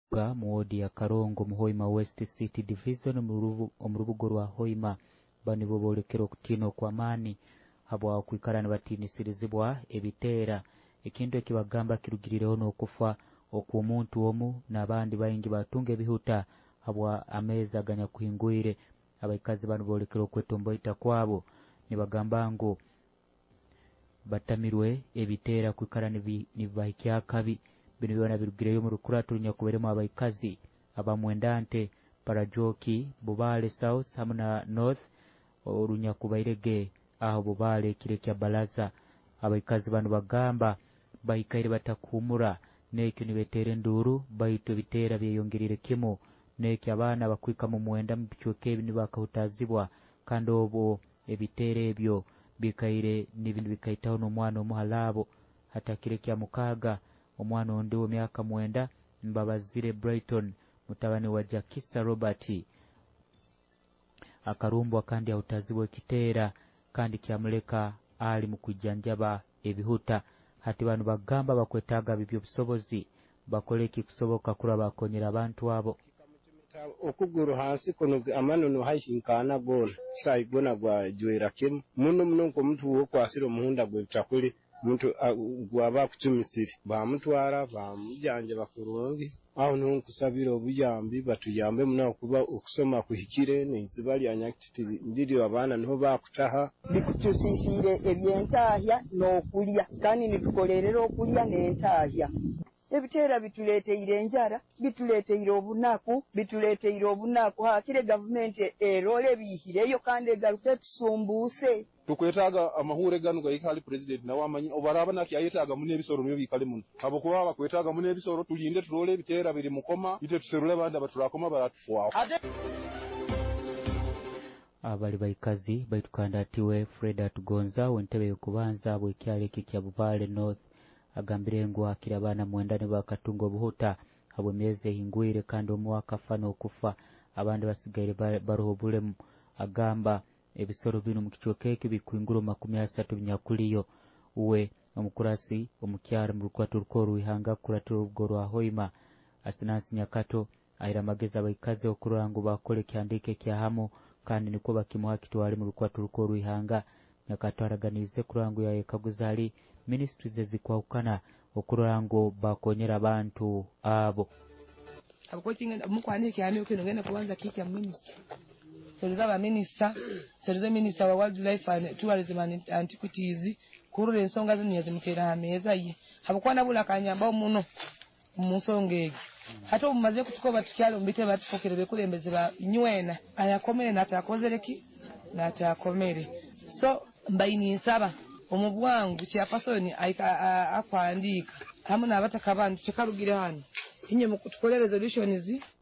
ga muwodi ya Karongo mu Hoima West City Division mu rubugo rwa Hoima bani bo bolekera okutino kwa mani habwa kwikarana batinisirizibwa ebiteera ekintu ekibagamba kirugirireho n'okufa okwomuntu omu n'abandi bayingi batunga ebihuta habwa ameza aganya kuhingwire abaikazi bano bolekera okwetomboita kwabo nibagamba ngo batamirwe ebiteera kwikarana nibahikya kabi bino byona birugireyo mu rukurato runyakuberemu abaikazi abamwendante Parajoki Bubale South hamuna North orunyakubairege aho Bubale kirekya balaza abaikazi bano bagamba bahikaire batakumura nekyo nibetere nduru baito bitera byeyongerire kimo nekyo abana bakwika mu mwenda mu bichoke nibakahutazibwa kandi obo ebitere ebyo bikaire n'ibintu bikaitaho n'omwana omuhalabo hata kirekya mukaga omwana onde wo myaka 9 Mbabazire Brighton mutabani wa Jakisa Robert akarumbwa kandi ahutazibwa ekiteera kandi kyamuleka ali mu kujjanjaba ebihuta hati bano bagamba bakwetaga bibyo busobozi bakoleki kusoboka kula bakonyera abantu abo okuguru hansi kono amanono hayinkana gona sayigona gwa jwera kim muno ko muntu wo kwasira omuhunda gwe bitakuli muntu gwaba kutumisiri bamutwara bamujanje bakurungi aho nkusabira obuyambi batuyambe muno kuba okusoma kuhikire n'izibali anyakiti ndiri abana niho bakutaha bikutusisire ebyentahya n'okulya kandi nitukolerera okulya n'entahya ebiteera bituleteire enjara bituleteire obunaku hakire gavumenti erole bihireyo kandi egaruke tusumbuse tukwetaga amahure ganu gayikali president na wamanyi obaraba nakiyayetaga mune ebisoro myo bikale muno abo kuba bakwetaga mune ebisoro tulinde turole bitera biri mukoma bite tuserule banda baturakoma baratufwa abali baikazi baitukanda atiwe Fred Atugonza wentebe yokubanza abo ikyale kikya Bubale North agambire ngo akira abana mwendane bakatunga obuhuta abo meze hingwire kandi omwaka fano okufa abandi basigaire baroho bulemu agamba ebisoro bino mu kichokeke bikwinguro 30 binyakuliyo uwe omukurasi omukyara mu rukwato rukoru ihanga kuratiro rugoro ahoima asinansi nyakato aira mageza abaikazi okurango bakole kyandike kyahamo kandi niko bakimuha kitwali mu rukwato rukoru ihanga nyakato araganize kurango ya Kaguzali ministries ezikwaukana okurango bakonyera abantu abo abakotinga mukwanike yani ukino ngene kubanza kiki ya ministry Serizaba minister Serize minister wa wildlife and tourism and antiquities kurure ensonga zinyaze mutera hameza ye habukwana bulakanya ba muno musongege hata umaze kutukoba tukyalo mbite batufokerebe kulembeze ba nywena ayakomere natakozereki natakomere so mbayini nsaba omubwangu kyapasoni akwandika hamuna abataka abantu kikarugira hano inye mukutukolera resolutions